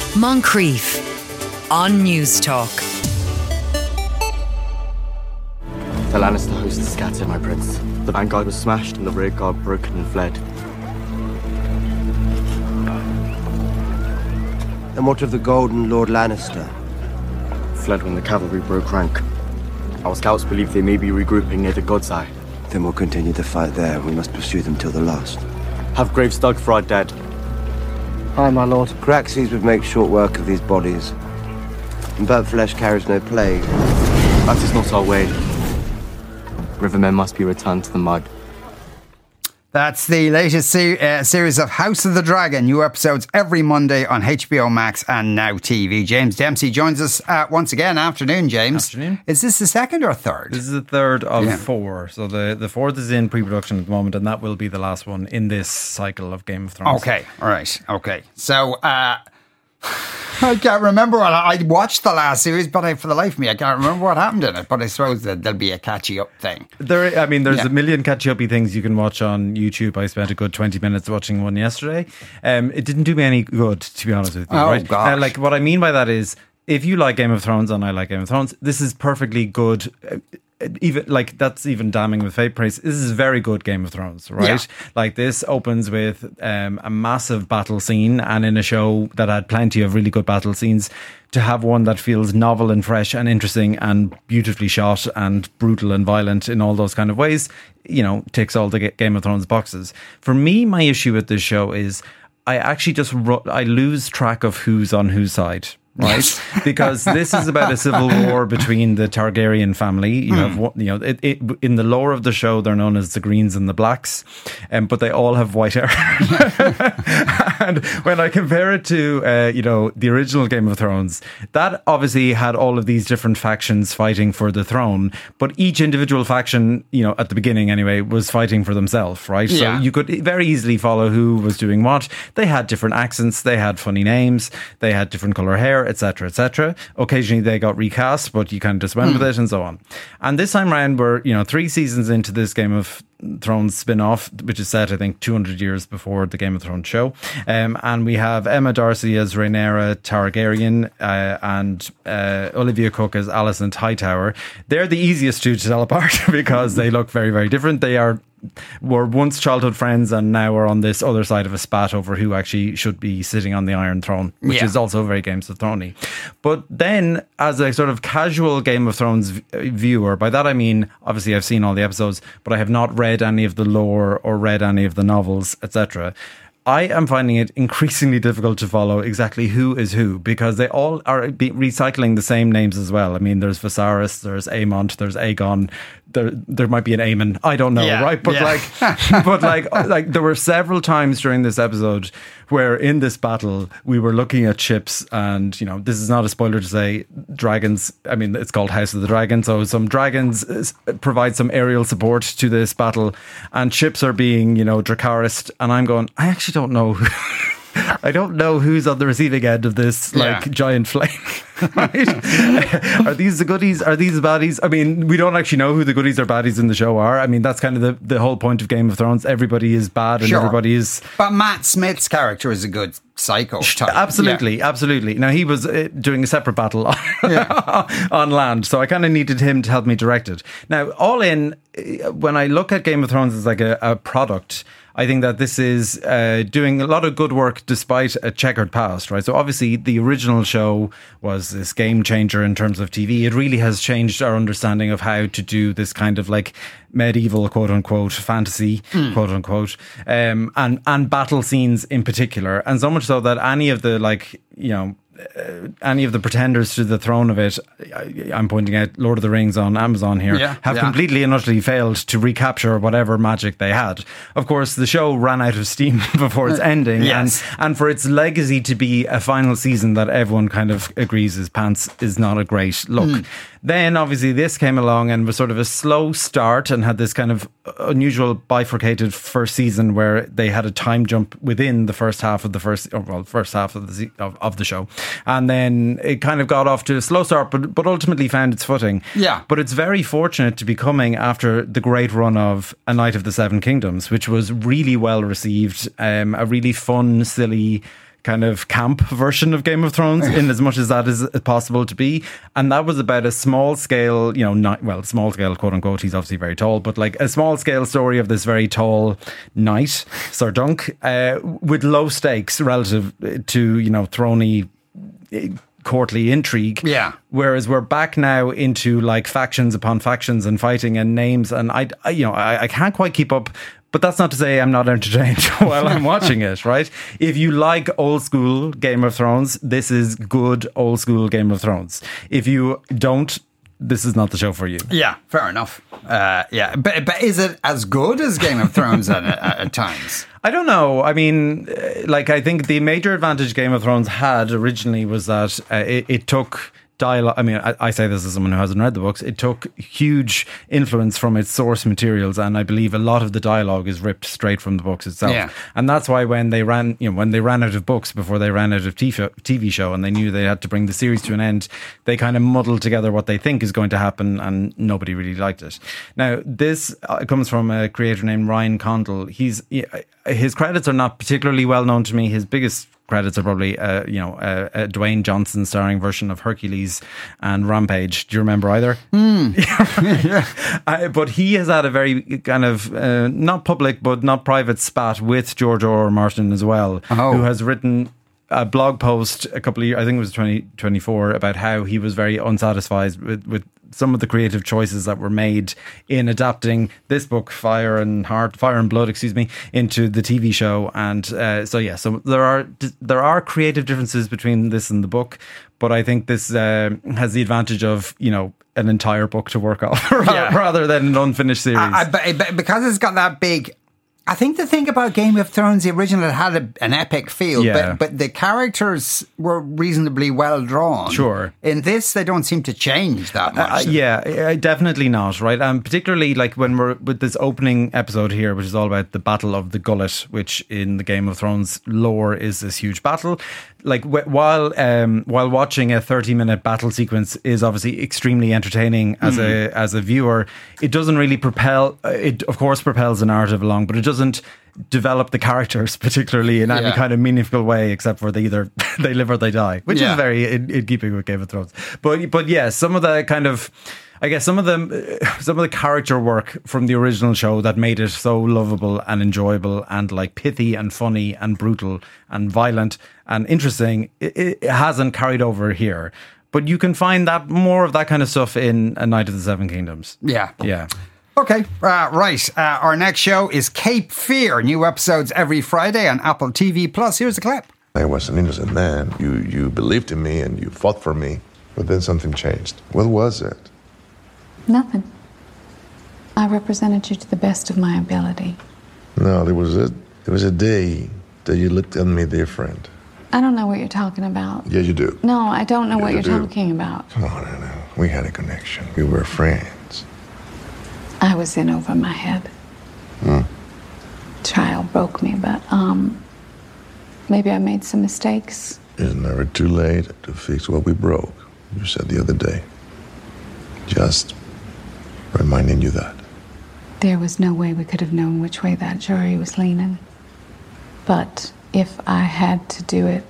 Moncrief on News Talk. The Lannister host is scattered, my prince. The vanguard was smashed and the rear guard broken and fled. And what of the Golden Lord Lannister? Fled when the cavalry broke rank. Our scouts believe they may be regrouping near the God's Eye. Then we'll continue the fight there. We must pursue them till the last. Have graves dug for our dead. Aye, my lord. Craxes would make short work of these bodies. And burnt flesh carries no plague. That is not our way. Rivermen must be returned to the mud. That's the latest series of House of the Dragon. New episodes every Monday on HBO Max and Now TV. James Dempsey joins us once again. Afternoon, James. Afternoon. Is this the second or third? This is the third of four. So the fourth is in pre-production at the moment, and that will be the last one in this cycle of Game of Thrones. Okay, all right, okay. So, I can't remember what I watched the last series, but for the life of me, I can't remember what happened in it. But I suppose that there'll be a catchy up thing. There's a million catchy uppy things you can watch on YouTube. I spent a good 20 minutes watching one yesterday. It didn't do me any good, to be honest with you. Oh, right? gosh. Like what I mean by that is, if you like Game of Thrones and I like Game of Thrones, this is perfectly good. Even like that's even damning with faint praise. This is very good Game of Thrones, right? Yeah. Like this opens with a massive battle scene, and in a show that had plenty of really good battle scenes, to have one that feels novel and fresh and interesting and beautifully shot and brutal and violent in all those kind of ways, you know, ticks all the Game of Thrones boxes. For me, my issue with this show is I actually just I lose track of who's on whose side. Right, because this is about a civil war between the Targaryen family. You have, in the lore of the show, they're known as the Greens and the Blacks, but they all have white hair. And when I compare it to, the original Game of Thrones, that obviously had all of these different factions fighting for the throne, but each individual faction, at the beginning anyway, was fighting for themselves, right? Yeah. So you could very easily follow who was doing what. They had different accents, they had funny names, they had different colour hair, etc., etc. Occasionally they got recast, but you kind of just went with it and so on. And this time around, we're 3 seasons into this Game of Thrones spin-off, which is set I think 200 years before the Game of Thrones show, and we have Emma Darcy as Rhaenyra Targaryen and Olivia Cook as Alicent Hightower. They're the easiest two to tell apart because they look very, very different. They were once childhood friends and now are on this other side of a spat over who actually should be sitting on the Iron Throne, which is also very Game of Thrones-y. But then, as a sort of casual Game of Thrones viewer, by that I mean, obviously I've seen all the episodes, but I have not read any of the lore or read any of the novels, etc. I am finding it increasingly difficult to follow exactly who is who, because they all are recycling the same names as well. I mean, there's Viserys, there's Aemont, there's Aegon, there might be an Aemon, I don't know, right? But like there were several times during this episode where in this battle we were looking at ships, and this is not a spoiler to say dragons. I mean, it's called House of the Dragon, so some dragons provide some aerial support to this battle, and ships are being Dracarys, and I'm going, I actually don't know I don't know who's on the receiving end of this giant flame. Right? Are these the goodies? Are these the baddies? I mean, we don't actually know who the goodies or baddies in the show are. I mean, that's kind of the whole point of Game of Thrones. Everybody is bad and everybody is... But Matt Smith's character is a good psycho type. Absolutely. Now, he was doing a separate battle on land, so I kind of needed him to help me direct it. Now, all in, when I look at Game of Thrones as like a product, I think that this is doing a lot of good work despite a checkered past, right? So obviously the original show was this game changer in terms of TV. It really has changed our understanding of how to do this kind of like medieval, quote unquote, fantasy, quote unquote, and battle scenes in particular. And so much so that any of the any of the pretenders to the throne of it, I'm pointing out Lord of the Rings on Amazon here, have completely and utterly failed to recapture whatever magic they had. Of course, the show ran out of steam before its ending, and for its legacy to be a final season that everyone kind of agrees is pants is not a great look. Then obviously this came along and was sort of a slow start and had this kind of unusual bifurcated first season where they had a time jump within the first half of the first half of the show. And then it kind of got off to a slow start, but ultimately found its footing. Yeah. But it's very fortunate to be coming after the great run of A Night of the Seven Kingdoms, which was really well received, a really fun, silly kind of camp version of Game of Thrones, in as much as that is possible to be. And that was about a small scale, small scale, quote unquote. He's obviously very tall, but like a small scale story of this very tall knight, Sir Dunk, with low stakes relative to, throny courtly intrigue. Yeah. Whereas we're back now into like factions upon factions and fighting and names, and I can't quite keep up. But that's not to say I'm not entertained while I'm watching it, right? If you like old school Game of Thrones, this is good old school Game of Thrones. If you don't, this is not the show for you. Yeah, fair enough. But is it as good as Game of Thrones at times? I don't know. I mean, I think the major advantage Game of Thrones had originally was that it took dialogue. I mean, I say this as someone who hasn't read the books. It took huge influence from its source materials, and I believe a lot of the dialogue is ripped straight from the books itself. Yeah. And that's why when they ran out of books before they ran out of TV show, and they knew they had to bring the series to an end, they kind of muddled together what they think is going to happen, and nobody really liked it. Now, this comes from a creator named Ryan Condal. His credits are not particularly well known to me. His biggest credits are probably, a Dwayne Johnson starring version of Hercules and Rampage. Do you remember either? But he has had a very kind of not public but not private spat with George R.R. Martin as well, who has written a blog post a couple of years, I think it was 2024, about how he was very unsatisfied with some of the creative choices that were made in adapting this book, Fire and Blood, into the TV show. And so there are creative differences between this and the book, but I think this has the advantage of, an entire book to work off rather than an unfinished series. Because it's got that big... I think the thing about Game of Thrones, the original, it had an epic feel, but the characters were reasonably well drawn. Sure. In this, they don't seem to change that much. Definitely not, right? Particularly like when we're with this opening episode here, which is all about the Battle of the Gullet, which in the Game of Thrones lore is this huge battle. Like while watching a 30-minute battle sequence is obviously extremely entertaining as a viewer, it doesn't really propel. It of course propels the narrative along, but it doesn't develop the characters particularly in any kind of meaningful way, except for they either they live or they die, which is very in keeping with Game of Thrones. But yeah, some of the kind of, I guess some of the character work from the original show that made it so lovable and enjoyable and like pithy and funny and brutal and violent and interesting, it hasn't carried over here. But you can find that more of that kind of stuff in A Night of the Seven Kingdoms. Yeah. Okay, right. Our next show is Cape Fear. New episodes every Friday on Apple TV+. Here's a clip. I was an innocent man. You believed in me and you fought for me, but then something changed. What was it? Nothing. I represented you to the best of my ability. No, there was a day that you looked at me different. I don't know what you're talking about. Yeah, you do. No, I don't know what you're talking about. Come on, Anna. We had a connection. We were friends. I was in over my head. Trial broke me, but maybe I made some mistakes. It's never too late to fix what we broke. You said the other day. Just reminding you that. There was no way we could have known which way that jury was leaning. But if I had to do it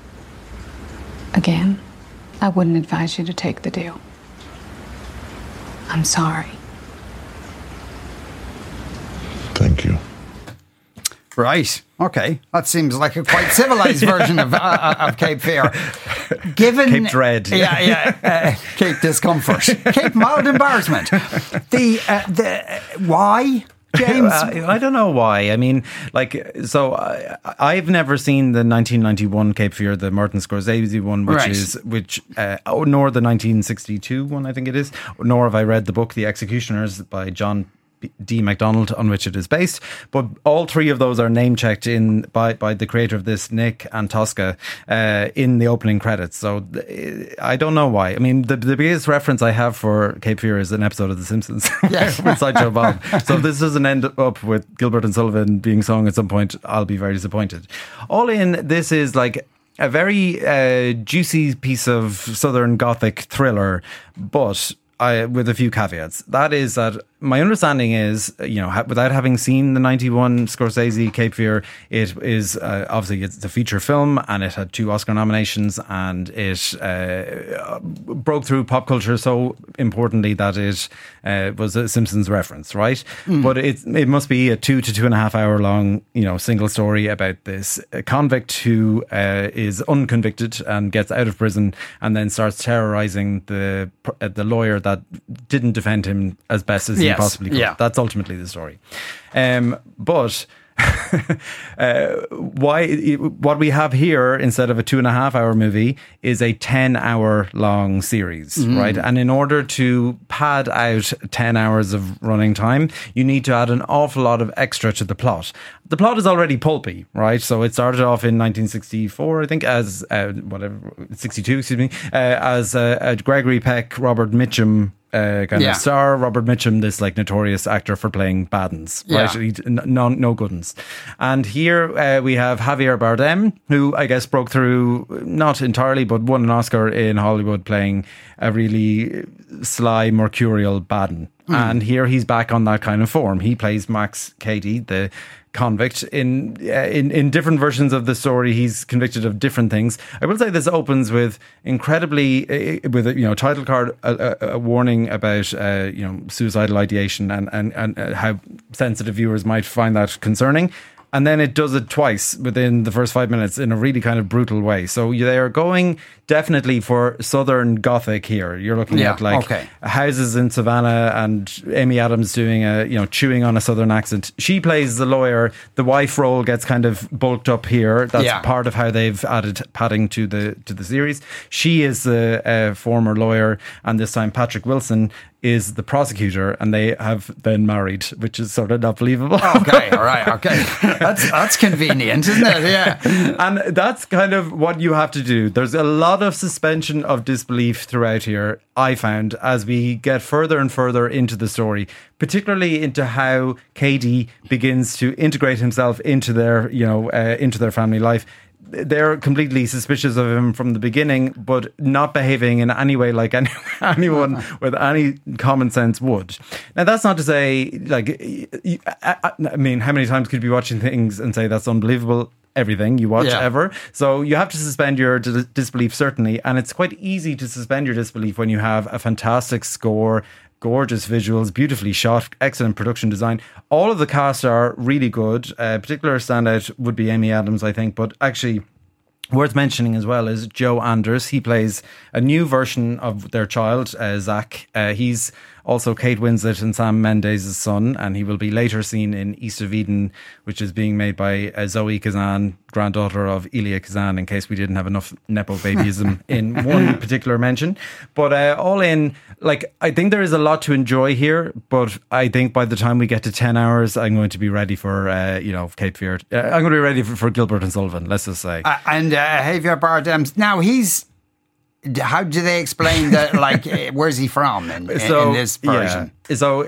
again, I wouldn't advise you to take the deal. I'm sorry. Thank you. Right. Okay. That seems like a quite civilized version of Cape Fear. Given Cape Dread. Cape Discomfort. Cape Mild Embarrassment. The why, James? I don't know why. I mean, I've never seen the 1991 Cape Fear, the Martin Scorsese one, nor the 1962 one, I think it is, nor have I read the book The Executioners by John D. MacDonald, on which it is based, but all three of those are name checked in by the creator of this, Nick Antosca, in the opening credits. So I don't know why. I mean, the biggest reference I have for Cape Fear is an episode of The Simpsons with Sideshow Bob. So if this doesn't end up with Gilbert and Sullivan being sung at some point, I'll be very disappointed. All in, this is like a very juicy piece of Southern Gothic thriller, but with a few caveats. That is that my understanding is, without having seen the 91 Scorsese Cape Fear, it is obviously it's a feature film, and it had 2 Oscar nominations, and it broke through pop culture so importantly that it was a Simpsons reference, right? But it must be a 2 to 2.5 hour long, single story about this convict who is unconvicted and gets out of prison, and then starts terrorizing the lawyer that didn't defend him as best as he possibly could. Yeah. That's ultimately the story. But what we have here instead of a 2.5 hour movie is a 10 hour long series, right? And in order to pad out 10 hours of running time, you need to add an awful lot of extra to the plot. The plot is already pulpy, right? So it started off in 1964, I think, as 62, excuse me, as Gregory Peck, Robert Mitchum kind of star. Robert Mitchum, this like notorious actor for playing bad uns, right? No good uns. And here we have Javier Bardem, who I guess broke through, not entirely, but won an Oscar in Hollywood playing a really sly, mercurial bad un. And here he's back on that kind of form. He plays Max Cady, the convict. In different versions of the story, he's convicted of different things. I will say this opens with incredibly, with a title card, a warning about suicidal ideation and how sensitive viewers might find that concerning. And then it does it twice within the first 5 minutes in a really kind of brutal way. So they are going definitely for Southern Gothic here. You're looking at houses in Savannah and Amy Adams doing chewing on a Southern accent. She plays the lawyer. The wife role gets kind of bulked up here. That's part of how they've added padding to the series. She is a former lawyer, and this time Patrick Wilson is the prosecutor, and they have been married, which is sort of not believable. Okay, all right, okay. That's convenient, isn't it? Yeah. And that's kind of what you have to do. There's a lot of suspension of disbelief throughout here, I found, as we get further and further into the story, particularly into how Cady begins to integrate himself into their family life. They're completely suspicious of him from the beginning, but not behaving in any way like anyone with any common sense would. Now, that's not to say, I mean, how many times could you be watching things and say that's unbelievable? Everything you watch ever. So you have to suspend your disbelief, certainly. And it's quite easy to suspend your disbelief when you have a fantastic score, gorgeous visuals, beautifully shot, excellent production design. All of the cast are really good. Particular standout would be Amy Adams, I think, but actually worth mentioning as well is Joe Anders. He plays a new version of their child, Zach. He's also Kate Winslet and Sam Mendes' son, and he will be later seen in East of Eden, which is being made by Zoe Kazan, granddaughter of Elia Kazan, in case we didn't have enough Nepo babyism in one particular mention. But all in, I think there is a lot to enjoy here, but I think by the time we get to 10 hours, I'm going to be ready for, Cape Fear. I'm going to be ready for Gilbert and Sullivan, let's just say. And Javier Bardem, now how do they explain that? Where's he from in this version? Yeah. So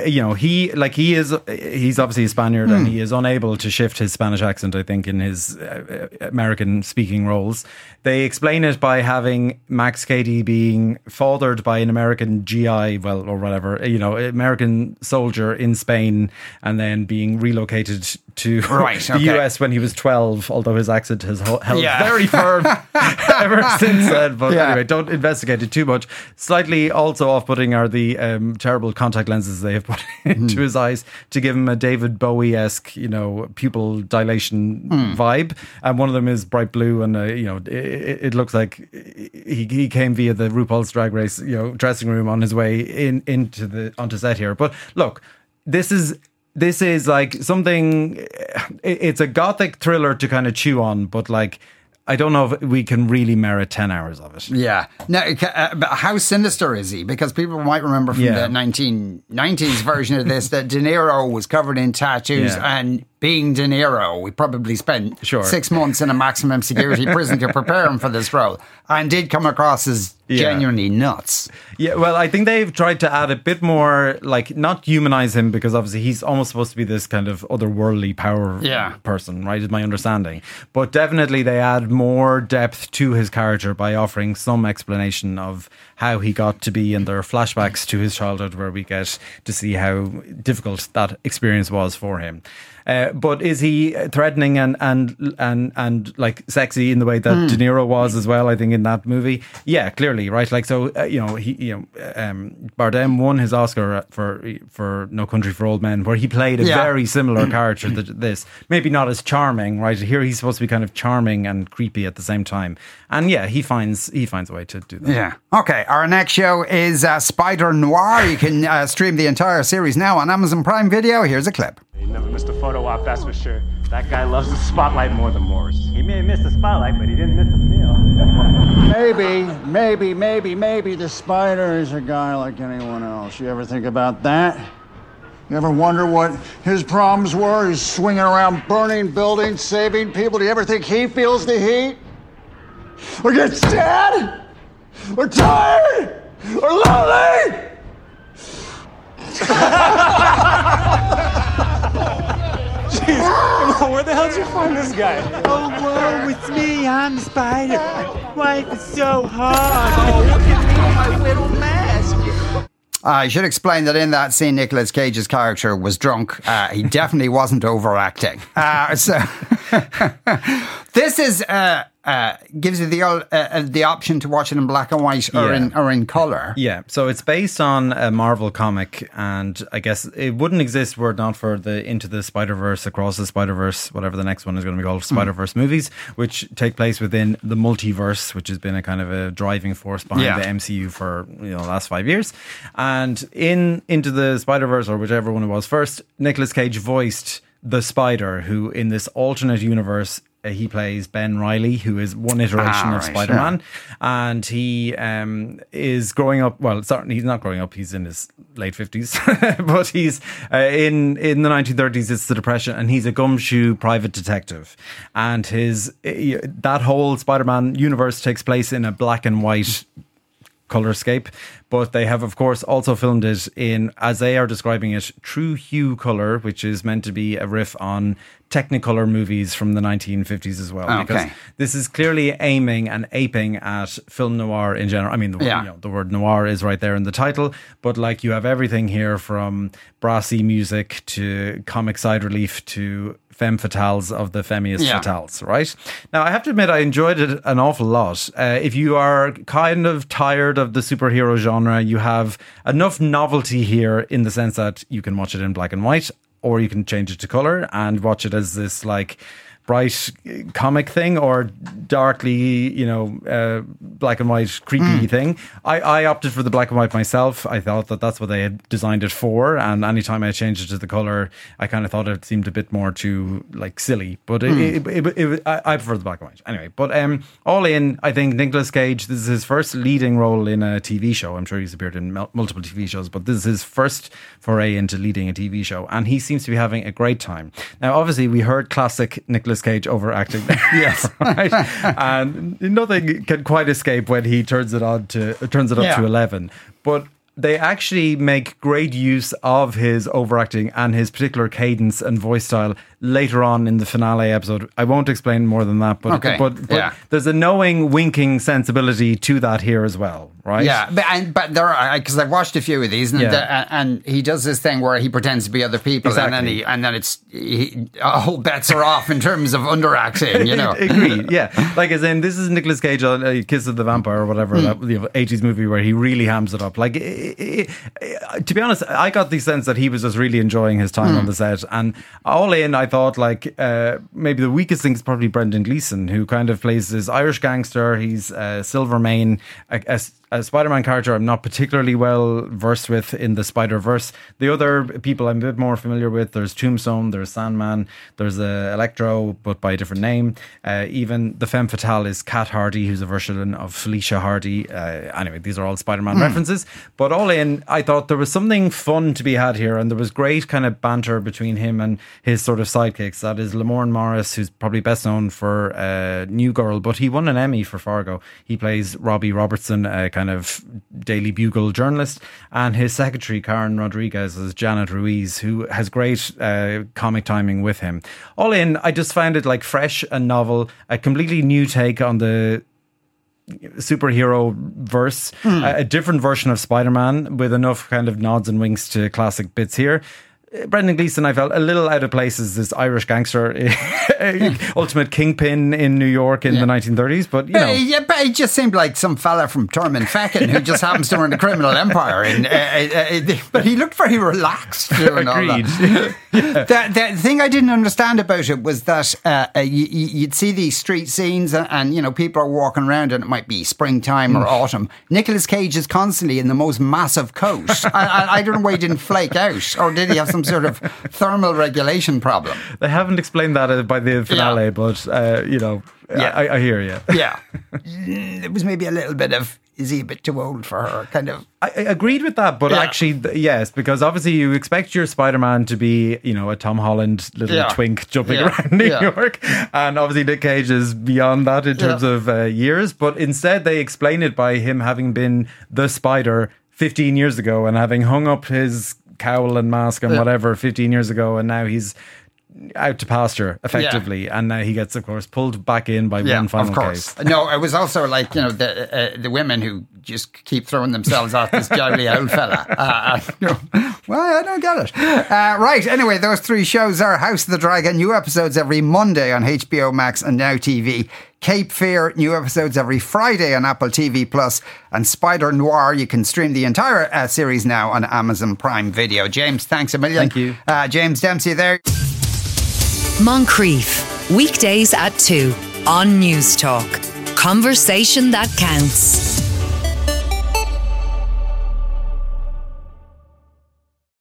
he's obviously a Spaniard, and he is unable to shift his Spanish accent, I think, in his American speaking roles. They explain it by having Max Cady being fathered by an American GI, or whatever, American soldier in Spain, and then being relocated to the US when he was 12, although his accent has held very firm ever since then. But anyway, don't investigate it too much. Slightly also off-putting are the terrible contact lenses they have put into his eyes to give him a David Bowie-esque, pupil dilation vibe. And one of them is bright blue, and it looks like he came via the RuPaul's Drag Race, dressing room on his way onto set here. But look, this is like something. It's a gothic thriller to kind of chew on, but I don't know if we can really merit 10 hours of it. Yeah. Now, but how sinister is he? Because people might remember from the 1990s version of this that De Niro was covered in tattoos and being De Niro, we probably spent Sure. 6 months in a maximum security prison to prepare him for this role, and did come across as genuinely nuts. Yeah, well, I think they've tried to add a bit more, like, not humanize him, because obviously he's almost supposed to be this kind of otherworldly power person, right, is my understanding. But definitely they add more depth to his character by offering some explanation of how he got to be, and there are flashbacks to his childhood where we get to see how difficult that experience was for him. But is he threatening and like sexy in the way that De Niro was as well? I think in that movie, yeah, clearly, right? Like, so Bardem won his Oscar for No Country for Old Men, where he played a very similar character to this. Maybe not as charming, right? Here he's supposed to be kind of charming and creepy at the same time, and yeah, he finds a way to do that. Yeah. Okay. Our next show is Spider Noir. You can stream the entire series now on Amazon Prime Video. Here's a clip. He never missed a photo op, that's for sure. That guy loves the spotlight more than Morris. He may have missed the spotlight, but he didn't miss the meal. Maybe the Spider is a guy like anyone else. You ever think about that? You ever wonder what his problems were? He's swinging around burning buildings, saving people. Do you ever think he feels the heat? Or gets sad? Or tired? Or lonely? Jeez, come on, where the hell did you find this guy? Oh, whoa, it's me. I'm the Spider. Life is so hard. Oh, look at me, my little mask. I should explain that in that scene, Nicolas Cage's character was drunk. He definitely wasn't overacting. So this is gives you the option to watch it in black and white or in color. Yeah, so it's based on a Marvel comic, and I guess it wouldn't exist were it not for the Into the Spider-Verse, Across the Spider-Verse, whatever the next one is going to be called, Spider-Verse movies, which take place within the multiverse, which has been a kind of a driving force behind the MCU for the last 5 years. And in Into the Spider-Verse, or whichever one it was first, Nicolas Cage voiced the Spider, who in this alternate universe he plays Ben Reilly, who is one iteration of Spider-Man, and he is growing up. Well, he's not growing up; he's in his late 50s, but he's in the 1930s. It's the Depression, and he's a gumshoe private detective, and that whole Spider-Man universe takes place in a black and white colorscape, but they have of course also filmed it in, as they are describing it, true hue color, which is meant to be a riff on Technicolor movies from the 1950s as well, because this is clearly aiming and aping at film noir in general. I mean, the word noir is right there in the title, but like you have everything here from brassy music to comic side relief to femme fatales of the femmiest fatales, right? Now, I have to admit, I enjoyed it an awful lot. If you are kind of tired of the superhero genre, you have enough novelty here in the sense that you can watch it in black and white, or you can change it to color and watch it as this like bright comic thing, or darkly, black and white creepy thing. I opted for the black and white myself. I thought that that's what they had designed it for, and anytime I changed it to the color, I kind of thought it seemed a bit more too like silly. But I prefer the black and white anyway. But all in, I think Nicolas Cage, this is his first leading role in a TV show. I'm sure he's appeared in multiple TV shows, but this is his first foray into leading a TV show, and he seems to be having a great time. Now, obviously, we heard classic Nicolas Cage overacting there. Yes. Right? And nothing can quite escape when he turns it up to 11. But they actually make great use of his overacting and his particular cadence and voice style later on in the finale episode. I won't explain more than that, but there's a knowing, winking sensibility to that here as well, right? Yeah, but there are, because I've watched a few of these, and he does this thing where he pretends to be other people, exactly. and then it's whole bets are off in terms of underacting, Agreed, yeah. Like, as in, this is Nicolas Cage on Kiss of the Vampire or whatever, that 80s movie where he really hams it up. Like, to be honest, I got the sense that he was just really enjoying his time on the set, and all in, I thought like maybe the weakest thing is probably Brendan Gleeson, who kind of plays this Irish gangster. He's Silvermane, a Spider-Man character I'm not particularly well versed with in the Spider-Verse. The other people I'm a bit more familiar with, there's Tombstone, there's Sandman, there's Electro, but by a different name. Even the femme fatale is Kat Hardy, who's a version of Felicia Hardy. Anyway, these are all Spider-Man references. But all in, I thought there was something fun to be had here, and there was great kind of banter between him and his sort of sidekicks. That is Lamorne Morris, who's probably best known for New Girl, but he won an Emmy for Fargo. He plays Robbie Robertson, kind of Daily Bugle journalist, and his secretary Karen Rodriguez is Janet Ruiz, who has great comic timing with him. All in, I just found it like fresh and novel, a completely new take on the superhero verse, a different version of Spider-Man with enough kind of nods and winks to classic bits here. Brendan Gleeson, I felt a little out of place as this Irish gangster, ultimate kingpin in New York in the 1930s, but you know. Yeah, but he just seemed like some fella from Turman Feckin who just happens to run a criminal empire. But he looked very relaxed doing all that. The thing I didn't understand about it was that you'd see these street scenes and you know, people are walking around and it might be springtime or autumn. Nicolas Cage is constantly in the most massive coat. I don't know why he didn't flake out, or did he have some sort of thermal regulation problem? They haven't explained that by the finale, but you know, I hear you. Yeah, it was maybe a little bit of, is he a bit too old for her? Kind of. I agreed with that, but actually, yes, because obviously you expect your Spider-Man to be, you know, a Tom Holland little twink jumping around New York, and obviously Nick Cage is beyond that in terms of years. But instead, they explain it by him having been the Spider 15 years ago and having hung up his cowl and mask and whatever 15 years ago, and now he's out to pasture effectively, and now he gets, of course, pulled back in by one final case. No, it was also like, you know, the women who just keep throwing themselves at this jolly old fella. Well, I don't get it. Right, anyway, those three shows are House of the Dragon, new episodes every Monday on HBO Max and Now TV. Cape Fear, new episodes every Friday on Apple TV Plus, and Spider Noir, you can stream the entire series now on Amazon Prime Video. James, thanks a million. Thank you. James Dempsey there. Moncrief, weekdays at 2 on News Talk. Conversation that counts.